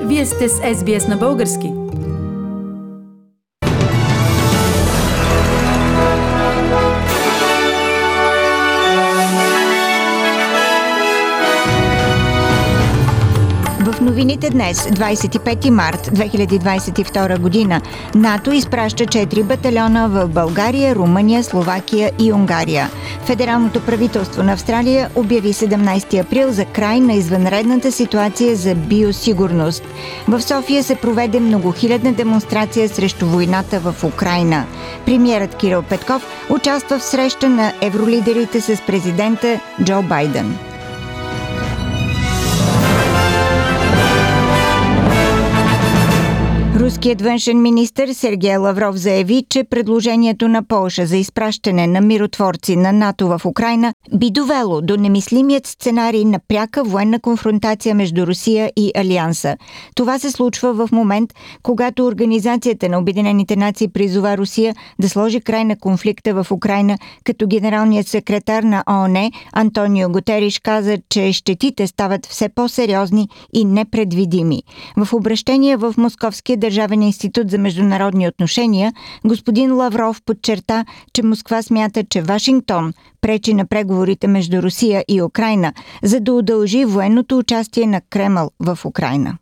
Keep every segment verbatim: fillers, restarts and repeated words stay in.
Вие сте с Ес Би Ес на български. В новините днес, двадесет и пети март две хиляди двадесет и втора година, НАТО изпраща четири батальона в България, Румъния, Словакия и Унгария. Федералното правителство на Австралия обяви седемнадесети април за край на извънредната ситуация за биосигурност. В София се проведе многохилядна демонстрация срещу войната в Украйна. Премиерът Кирил Петков участва в среща на евролидерите с президента Джо Байден. Руският външен министър Сергей Лавров заяви, че предложението на Полша за изпращане на миротворци на НАТО в Украйна би довело до немислимият сценарий на пряка военна конфронтация между Русия и Алианса. Това се случва в момент, когато Организацията на Обединените нации призова Русия да сложи край на конфликта в Украйна, като генералният секретар на ООН Антонио Гутериш каза, че щетите стават все по-сериозни и непредвидими. В обращение в Московския Държавен институт за международни отношения, господин Лавров подчерта, че Москва смята, че Вашингтон пречи на преговорите между Русия и Украйна, за да удължи военното участие на Кремъл в Украйна.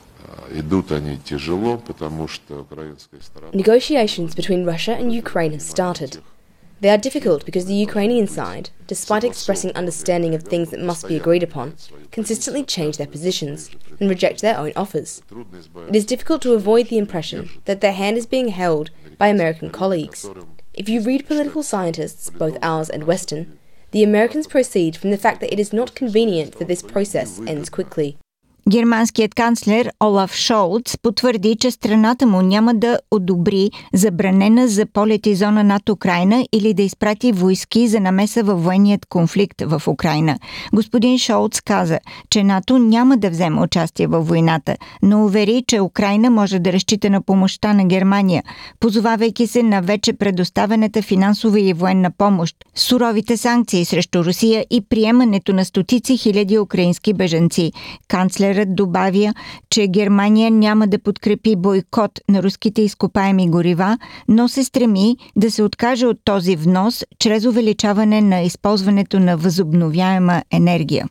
Negotiations between Russia and Ukraine have started. They are difficult because the Ukrainian side, despite expressing understanding of things that must be agreed upon, consistently change their positions and reject their own offers. It is difficult to avoid the impression that their hand is being held by American colleagues. If you read political scientists, both ours and Western, the Americans proceed from the fact that it is not convenient that this process ends quickly. Германският канцлер Олаф Шолц потвърди, че страната му няма да одобри забранена за полети зона над Украйна или да изпрати войски за намеса във военният конфликт в Украйна. Господин Шолц каза, че НАТО няма да вземе участие във войната, но увери, че Украйна може да разчита на помощта на Германия, позовавайки се на вече предоставената финансова и военна помощ, суровите санкции срещу Русия и приемането на стотици хиляди украински бежанци. Канцлер добавя, че Германия няма да подкрепи бойкот на руските изкопаеми горива, но се стреми да се откаже от този внос чрез увеличаване на използването на възобновяема енергия.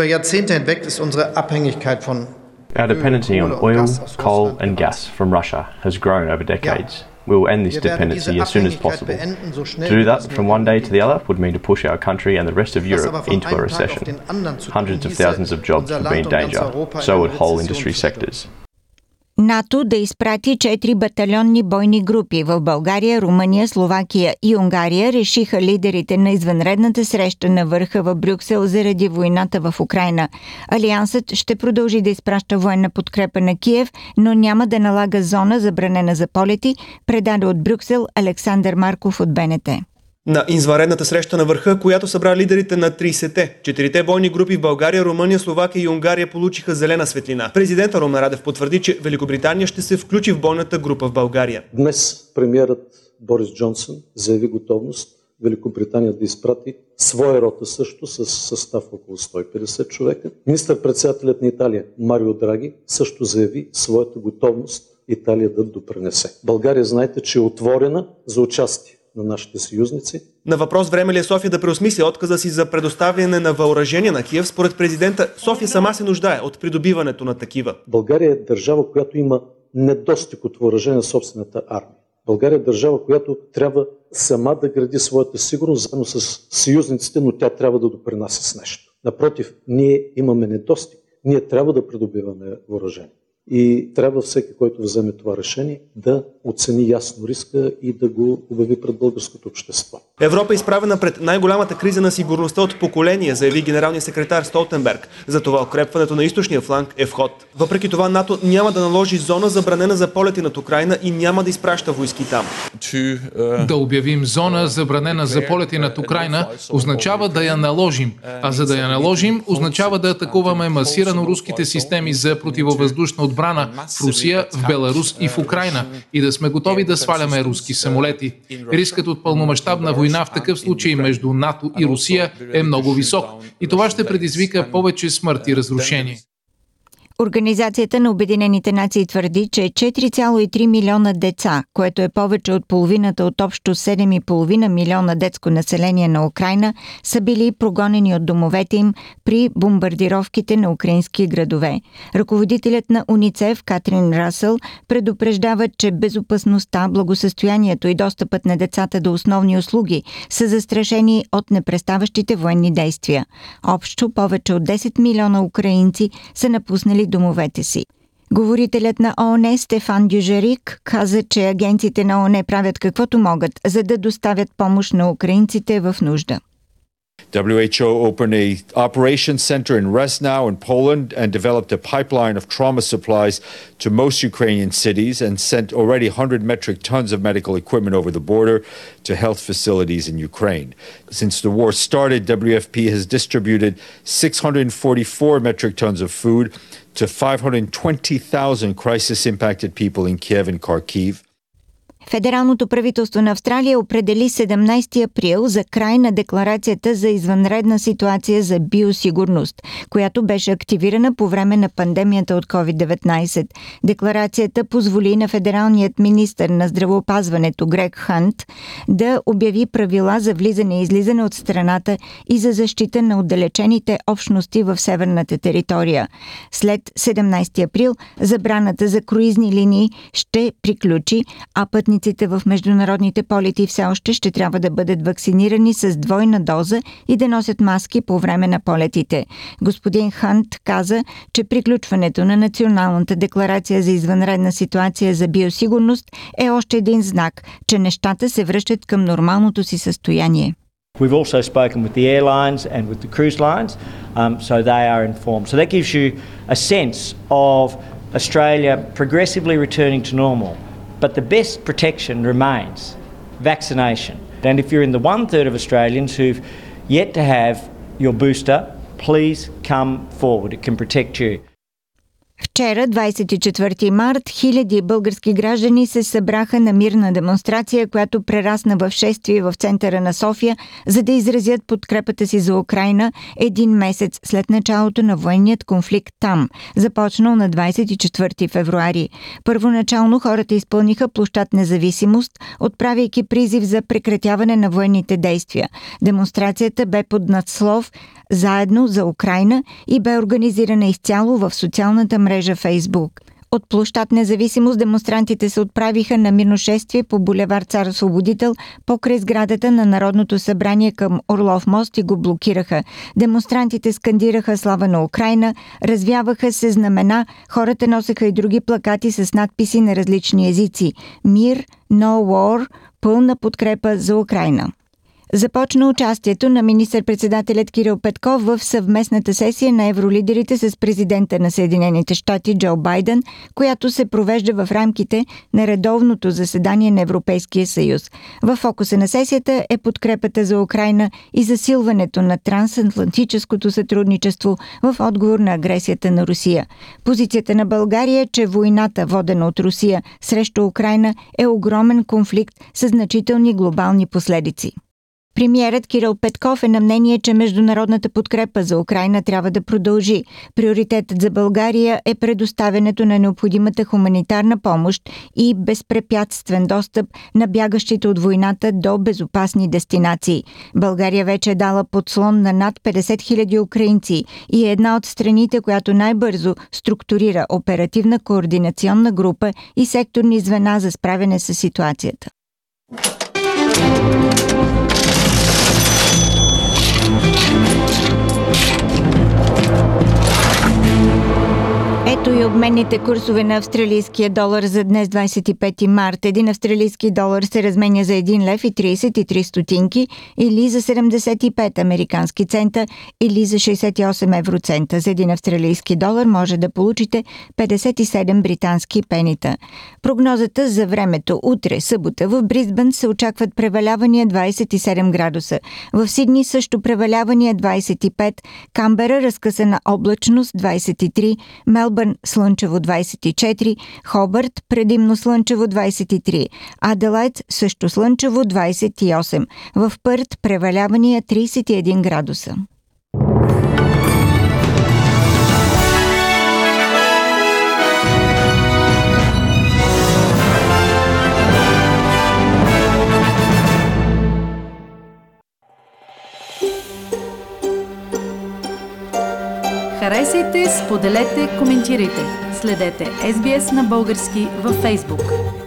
Our dependency on oil, coal and gas from Russia has grown over decades. We will end this dependency as soon as possible. To do that from one day to the other would mean to push our country and the rest of Europe into a recession. Hundreds of thousands of jobs would be in danger. So would whole industry sectors. НАТО да изпрати четири батальонни бойни групи в България, Румъния, Словакия и Унгария, решиха лидерите на извънредната среща на върха в Брюксел заради войната в Украйна. Алиансът ще продължи да изпраща военна подкрепа на Киев, но няма да налага зона забранена за полети, предаде от Брюксел Александър Марков от Б Н Т. На извънредната среща на върха, която събра лидерите на тридесетте, четирите бойни групи в България, Румъния, Словакия и Унгария получиха зелена светлина. Президентът Румен Радев потвърди, че Великобритания ще се включи в бойната група в България. Днес премиерът Борис Джонсън заяви готовност Великобритания да изпрати своя рота също с състав около сто и петдесет човека. Министър-председателят на Италия Марио Драги също заяви своята готовност Италия да допринесе. България, знаете, че е отворена за участие на нашите съюзници. На въпрос време ли е София да преосмисли отказа си за предоставяне на въоръжение на Киев, според президента, София сама се нуждае от придобиването на такива. България е държава, която има недостиг от въоръжение на собствената армия. България е държава, която трябва сама да гради своята сигурност заедно с съюзниците, но тя трябва да допринася с нещо. Напротив, ние имаме недостиг. Ние трябва да придобиваме въоръжение. И трябва всеки, който вземе това решение, да оцени ясно риска и да го обяви пред българското общество. Европа е изправена пред най-голямата криза на сигурността от поколение, заяви генералният секретар Столтенберг. Затова укрепването на източния фланг е вход. Въпреки това, НАТО няма да наложи зона забранена за полети над Украйна и няма да изпраща войски там. Да обявим зона забранена за полети над Украйна означава да я наложим, а за да я наложим означава да атакуваме масирано руските системи за противовъздушна отбрана в Русия, в Беларус и в Украйна и да сме готови да сваляме руски самолети. Рискът от пълномащабна война в такъв случай между НАТО и Русия е много висок и това ще предизвика повече смърт и разрушение. Организацията на Обединените нации твърди, че четири цяло и три милиона деца, което е повече от половината от общо седем и половина милиона детско население на Украйна, са били прогонени от домовете им при бомбардировките на украински градове. Ръководителят на УНИЦЕФ Катрин Расъл предупреждава, че безопасността, благосъстоянието и достъпът на децата до основни услуги са застрашени от непреставащите военни действия. Общо повече от десет милиона украинци са напуснали домовете си. Говорителят на ООН Стефан Дюжарик каза, че агенциите на ООН правят каквото могат, за да доставят помощ на украинците в нужда. W H O opened a operations center in Resnau in Poland and developed a pipeline of trauma supplies to most Ukrainian cities and sent already one hundred metric tons of medical equipment over the border to health facilities in Ukraine. Since the war started, W F P has distributed six hundred forty-four metric tons of food to five hundred twenty thousand crisis-impacted people in Kiev and Kharkiv. Федералното правителство на Австралия определи седемнайсети април за край на декларацията за извънредна ситуация за биосигурност, която беше активирана по време на пандемията от ковид деветнайсет. Декларацията позволи на федералният министър на здравеопазването Грег Хант да обяви правила за влизане и излизане от страната и за защита на отдалечените общности в северната територия. След седемнайсети април забраната за круизни линии ще приключи, а пътни в международните полети все още ще трябва да бъдат вакцинирани с двойна доза и да носят маски по време на полетите. Господин Хант каза, че приключването на Националната декларация за извънредна ситуация за биосигурност е още един знак, че нещата се връщат към нормалното си състояние. We've also spoken with the airlines and with the cruise lines, um, so they are informed. So that gives you a sense of Australia progressively returning to normal. But the best protection remains vaccination. And if you're in the one third of Australians who've yet to have your booster, please come forward. It can protect you. Вчера, двайсет и четвърти март, хиляди български граждани се събраха на мирна демонстрация, която прерасна в шествие в центъра на София, за да изразят подкрепата си за Украйна един месец след началото на военният конфликт там, започнал на двайсет и четвърти февруари. Първоначално хората изпълниха площад Независимост, отправяйки призив за прекратяване на военните действия. Демонстрацията бе под надслов "Заедно за Украйна" и бе организирана изцяло в социалната мрежа Фейсбук. От площад Независимост демонстрантите се отправиха на мирно шествие по булевард Цар Освободител покрай сградата на Народното събрание към Орлов мост и го блокираха. Демонстрантите скандираха "Слава на Украйна", развяваха се знамена, хората носеха и други плакати с надписи на различни езици: "Мир", "No War", пълна подкрепа за Украйна. Започна участието на министър-председателят Кирил Петков в съвместната сесия на евролидерите с президента на Съединените щати Джо Байден, която се провежда в рамките на редовното заседание на Европейския съюз. В фокуса на сесията е подкрепата за Украйна и засилването на трансатлантическото сътрудничество в отговор на агресията на Русия. Позицията на България е, че войната, водена от Русия срещу Украйна, е огромен конфликт с значителни глобални последици. Премиерът Кирил Петков е на мнение, че международната подкрепа за Украйна трябва да продължи. Приоритетът за България е предоставянето на необходимата хуманитарна помощ и безпрепятствен достъп на бягащите от войната до безопасни дестинации. България вече е дала подслон на над петдесет хиляди украинци и е една от страните, която най-бързо структурира оперативна координационна група и секторни звена за справяне с ситуацията. Ето и обменните курсове на австралийския долар за днес, двайсет и пети март. Един австралийски долар се разменя за един лев и трийсет и три стотинки или за седемдесет и пет американски цента или за шейсет и осем евроцента. За един австралийски долар може да получите петдесет и седем британски пенита. Прогнозата за времето: утре, събота, в Бризбън се очакват превалявания двайсет и седем градуса. В Сидни също превалявания двайсет и пет, Камбера разкъсана облачност двайсет и три, Мелбърн слънчево двайсет и четири, Хобърт предимно слънчево двайсет и три, Аделайд също слънчево двайсет и осем, в Пърт превалявания трийсет и един градуса. Харесайте, споделете, коментирайте. Следете Ес Би Ес на български във Facebook.